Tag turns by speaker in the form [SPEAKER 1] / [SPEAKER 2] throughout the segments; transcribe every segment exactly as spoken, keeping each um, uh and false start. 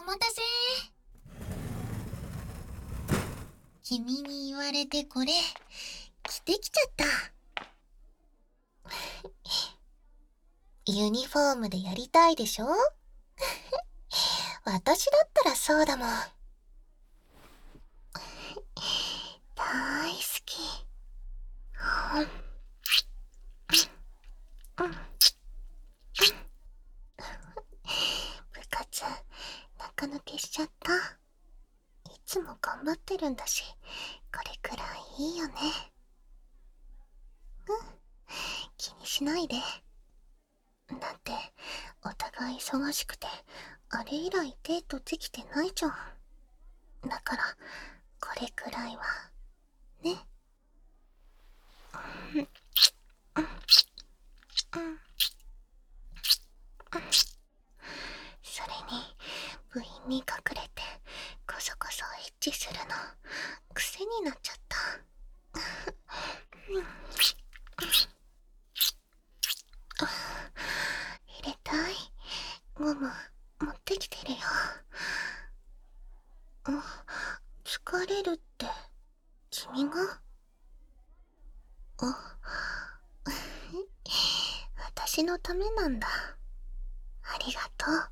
[SPEAKER 1] お待たせ。君に言われてこれ着てきちゃった。ユニフォームでやりたいでしょ？私だったらそうだもん。大好き。部活中抜けしちゃった。いつも頑張ってるんだし、これくらいいいよね。うん、気にしないで。だってお互い忙しくて、あれ以来デートできてないじゃん。だからこれくらいはね。それに部員に隠れてこそこそエッチするの癖になっちゃった。入れたい。ゴム持ってきてるよ。疲れるって君が？あ、私のためなんだ。ありがとう。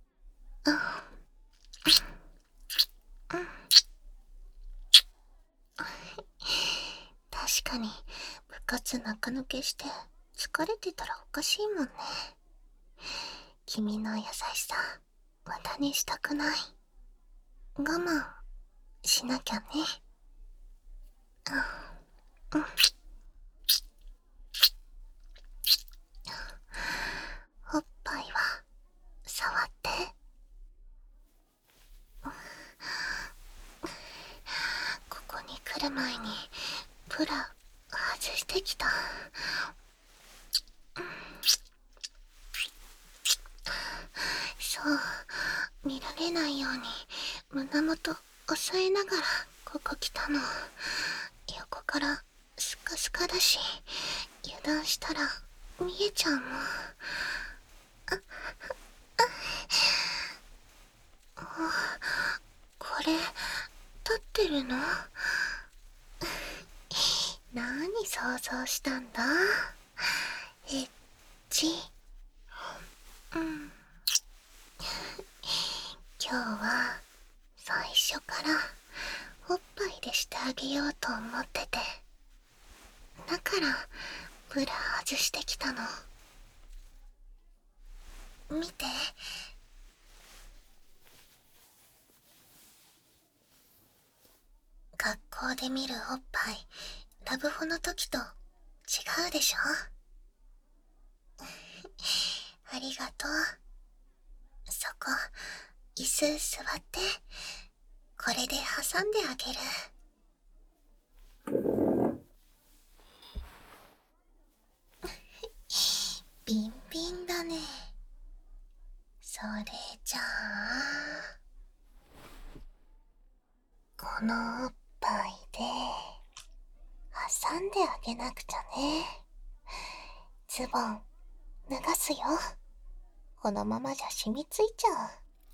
[SPEAKER 1] 確かに部活中抜けして疲れてたらおかしいもんね。君の優しさ無駄にしたくない。我慢しなきゃね。うん、おっぱいは触って。ここに来る前にブラ外してきた。そう見られないように胸元押さえながらここ来たの。横からスカスカだし油断したら見えちゃうもん。これ立ってるの？何想像したんだ？エッチ。うん。今日は最初からおっぱいでしてあげようと思ってて、だからブラ外してきたの。見て。学校で見るおっぱいラブホの時と違うでしょ？ありがとう。そこ椅子座って、これで挟んであげる。ビンビンだね。それじゃあこのおっぱいで挟んであげなくちゃね。ズボン脱がすよ。このままじゃ染みついちゃう。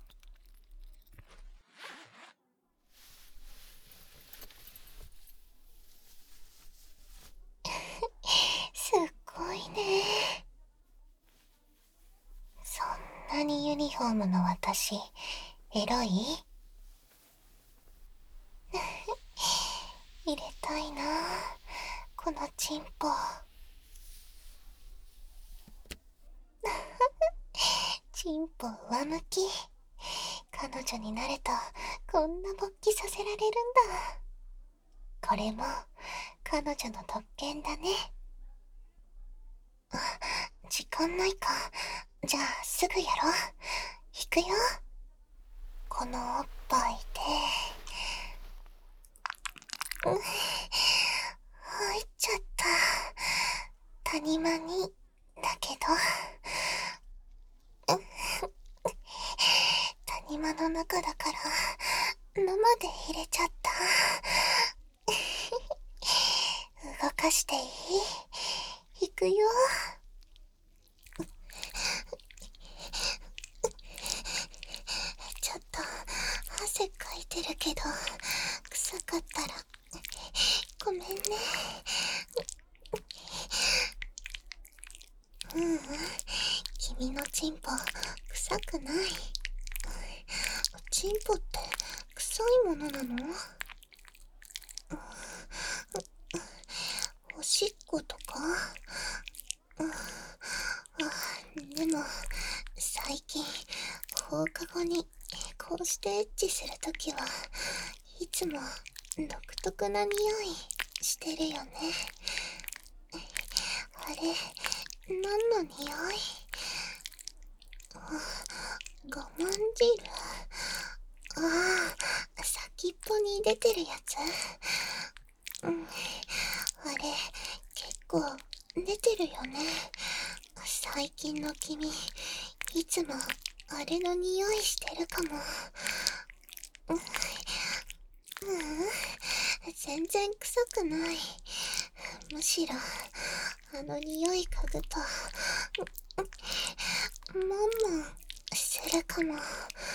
[SPEAKER 1] すっごいね。そんなにユニフォームの私エロい？入れたいなこのチンポ。チンポ上向き。彼女になるとこんな勃起させられるんだ。これも彼女の特権だね。あ、時間ないか。じゃあすぐやろう。引くよ。このおっぱいで、うん、入っちゃった。谷間にだけど、うん、谷間の中だから生で入れちゃった。動かしていい？引くよ。ちょっとてるけど、臭かったらごめんね。ううん、君のチンポ臭くない。チンポって臭いものなの？おしっことか？でも最近放課後にこうしてエッチするときはいつも独特な匂いしてるよね。あれ何の匂い？我慢汁？ああ、先っぽに出てるやつ？うん、あれ結構出てるよね。最近の君いつもあれの匂いしてるかも。うん、うん、全然臭くない。むしろあの匂い嗅ぐともんもんするかも。いっ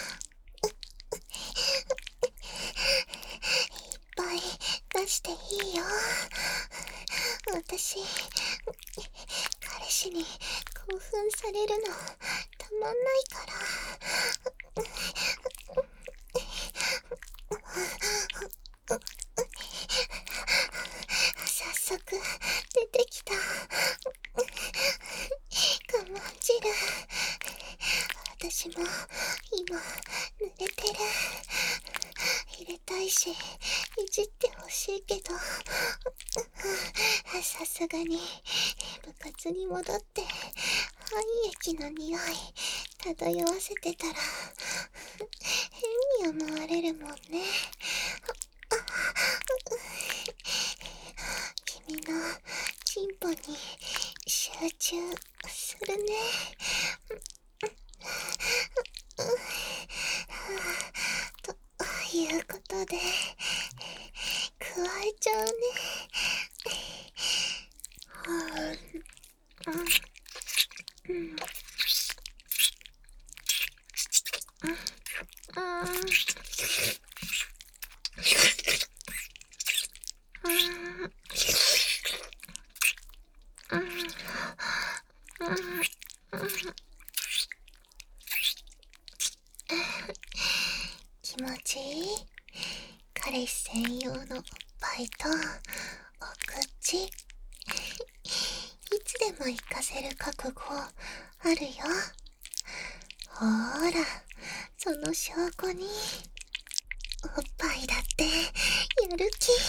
[SPEAKER 1] ぱい出していいよ。私彼氏に興奮されるのたまんないから。早速出てきた我慢汁。私も今濡れてる。入れたいしいじってほしいけど、さすがに部活に戻って肺液の匂い漂わせてたら変に思われるもんね。君のチンポに集中するね。ということで加えちゃうね。はあ、うんうんうん気持ちいい？彼氏専用のおっぱいとお口いつでも行かせる覚悟あるよ。ほーら、その証拠におっぱいだってやる気。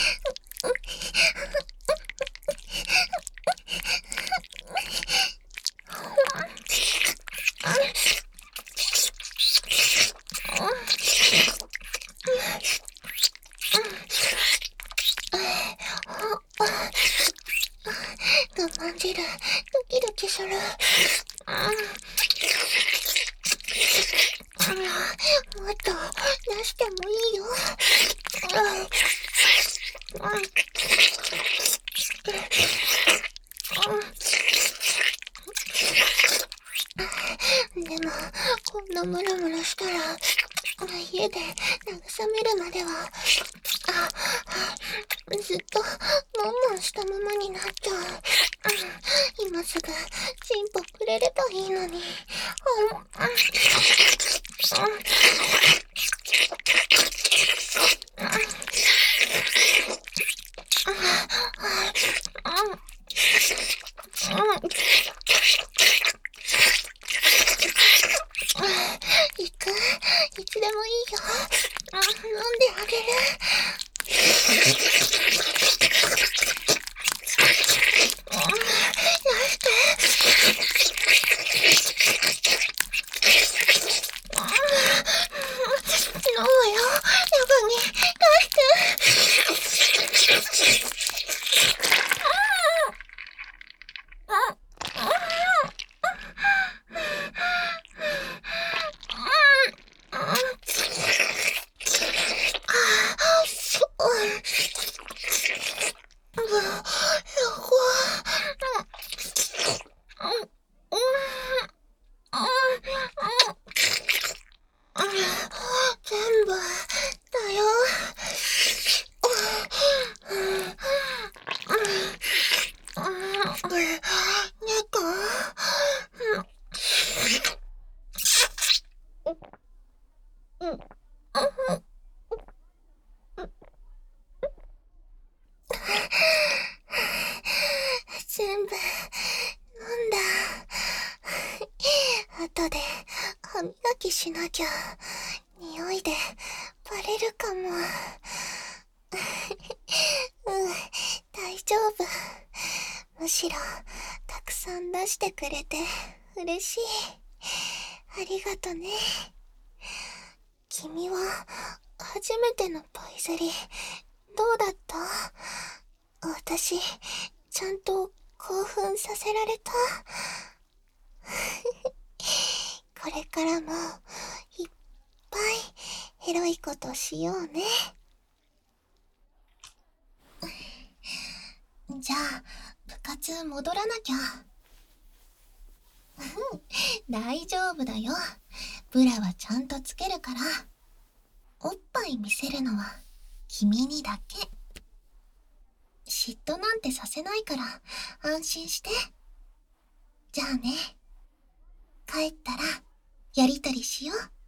[SPEAKER 1] 我慢汁ドキドキする。もっと出してもいいよ。でもこんなムラムラしたら家で慰めるまではあずっとモンモンしたままになっちゃう。今すぐチンポくれればいいのに。行く？いつでもいいよ。飲んであげる。出して。飲むよ。やばに出して。 後で歯磨きしなきゃ。匂いでバレるかも。うん、大丈夫。むしろたくさん出してくれて嬉しい。ありがとね。君は初めてのパイゼリどうだった？私ちゃんと興奮させられた？これからもいっぱいエロいことしようね。じゃあ部活戻らなきゃ。大丈夫だよ。ブラはちゃんとつけるから。おっぱい見せるのは君にだけ。嫉妬なんてさせないから安心して。じゃあね。帰ったらやりとりしよう。